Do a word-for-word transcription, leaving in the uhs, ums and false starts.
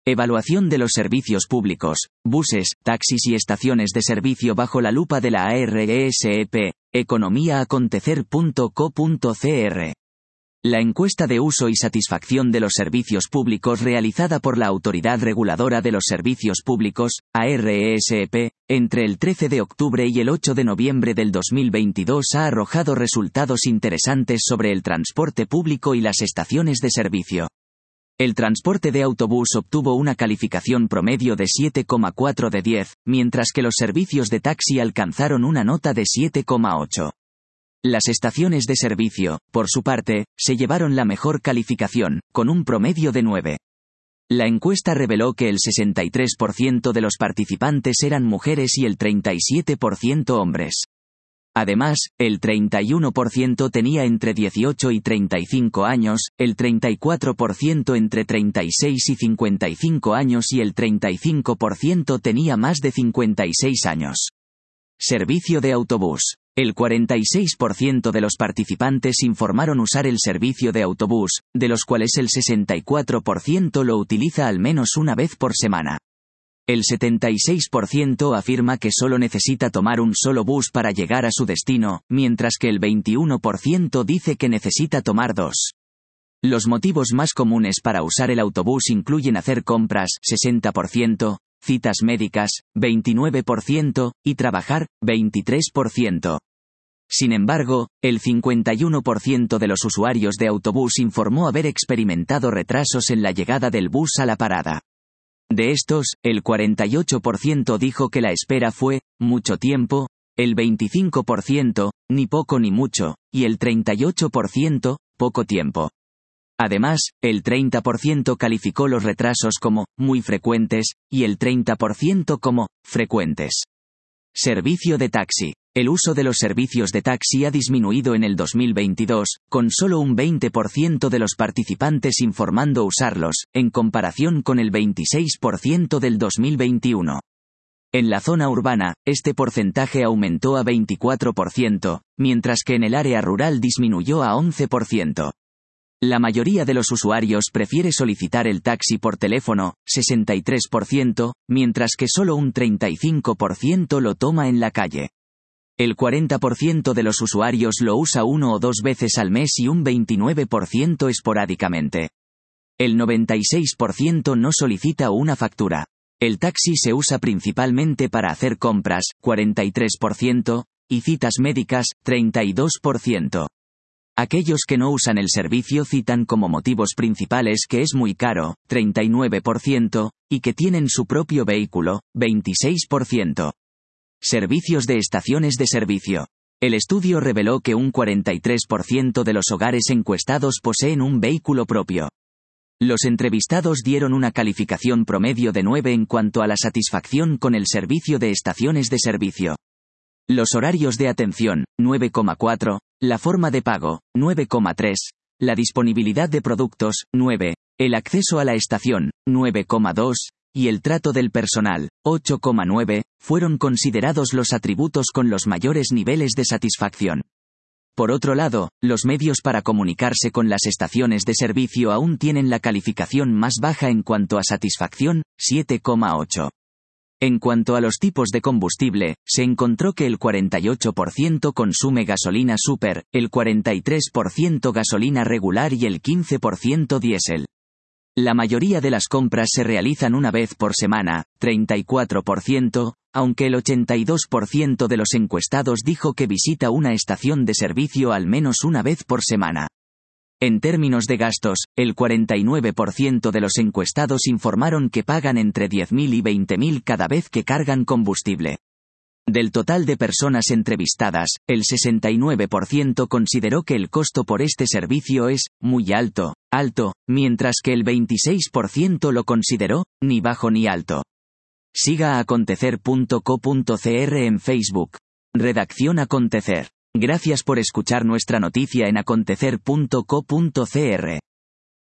Evaluación de los servicios públicos, buses, taxis y estaciones de servicio bajo la lupa de la A R E S E P, economía acontecer punto co punto c r. La encuesta de uso y satisfacción de los servicios públicos realizada por la Autoridad Reguladora de los Servicios Públicos, A R E S E P, entre el trece de octubre y el ocho de noviembre del dos mil veintidós ha arrojado resultados interesantes sobre el transporte público y las estaciones de servicio. El transporte de autobús obtuvo una calificación promedio de siete coma cuatro de diez, mientras que los servicios de taxi alcanzaron una nota de siete coma ocho. Las estaciones de servicio, por su parte, se llevaron la mejor calificación, con un promedio de nueve. La encuesta reveló que el sesenta y tres por ciento de los participantes eran mujeres y el treinta y siete por ciento hombres. Además, el treinta y uno por ciento tenía entre dieciocho y treinta y cinco años, el treinta y cuatro por ciento entre treinta y seis y cincuenta y cinco años y el treinta y cinco por ciento tenía más de cincuenta y seis años. Servicio de autobús. El cuarenta y seis por ciento de los participantes informaron usar el servicio de autobús, de los cuales el sesenta y cuatro por ciento lo utiliza al menos una vez por semana. El setenta y seis por ciento afirma que solo necesita tomar un solo bus para llegar a su destino, mientras que el veintiuno por ciento dice que necesita tomar dos. Los motivos más comunes para usar el autobús incluyen hacer compras, sesenta por ciento, citas médicas, veintinueve por ciento, y trabajar, veintitrés por ciento. Sin embargo, el cincuenta y uno por ciento de los usuarios de autobús informó haber experimentado retrasos en la llegada del bus a la parada. De estos, el cuarenta y ocho por ciento dijo que la espera fue mucho tiempo, el veinticinco por ciento, ni poco ni mucho, y el treinta y ocho por ciento, poco tiempo. Además, el treinta por ciento calificó los retrasos como muy frecuentes, y el treinta por ciento como frecuentes. Servicio de taxi. El uso de los servicios de taxi ha disminuido en el dos mil veintidós, con solo un veinte por ciento de los participantes informando usarlos, en comparación con el veintiséis por ciento del dos mil veintiuno. En la zona urbana, este porcentaje aumentó a veinticuatro por ciento, mientras que en el área rural disminuyó a once por ciento. La mayoría de los usuarios prefiere solicitar el taxi por teléfono, sesenta y tres por ciento, mientras que solo un treinta y cinco por ciento lo toma en la calle. El cuarenta por ciento de los usuarios lo usa uno o dos veces al mes y un veintinueve por ciento esporádicamente. El noventa y seis por ciento no solicita una factura. El taxi se usa principalmente para hacer compras, cuarenta y tres por ciento, y citas médicas, treinta y dos por ciento. Aquellos que no usan el servicio citan como motivos principales que es muy caro, treinta y nueve por ciento, y que tienen su propio vehículo, veintiséis por ciento. Servicios de estaciones de servicio. El estudio reveló que un cuarenta y tres por ciento de los hogares encuestados poseen un vehículo propio. Los entrevistados dieron una calificación promedio de nueve en cuanto a la satisfacción con el servicio de estaciones de servicio. Los horarios de atención, nueve coma cuatro, la forma de pago, nueve coma tres, la disponibilidad de productos, nueve, el acceso a la estación, nueve coma dos, y el trato del personal, ocho coma nueve, fueron considerados los atributos con los mayores niveles de satisfacción. Por otro lado, los medios para comunicarse con las estaciones de servicio aún tienen la calificación más baja en cuanto a satisfacción, siete coma ocho. En cuanto a los tipos de combustible, se encontró que el cuarenta y ocho por ciento consume gasolina super, el cuarenta y tres por ciento gasolina regular y el quince por ciento diésel. La mayoría de las compras se realizan una vez por semana, treinta y cuatro por ciento, aunque el ochenta y dos por ciento de los encuestados dijo que visita una estación de servicio al menos una vez por semana. En términos de gastos, el cuarenta y nueve por ciento de los encuestados informaron que pagan entre diez mil y veinte mil cada vez que cargan combustible. Del total de personas entrevistadas, el sesenta y nueve por ciento consideró que el costo por este servicio es muy alto, alto, mientras que el veintiséis por ciento lo consideró ni bajo ni alto. Siga a acontecer punto co punto c r en Facebook. Redacción Acontecer. Gracias por escuchar nuestra noticia en acontecer punto co punto c r.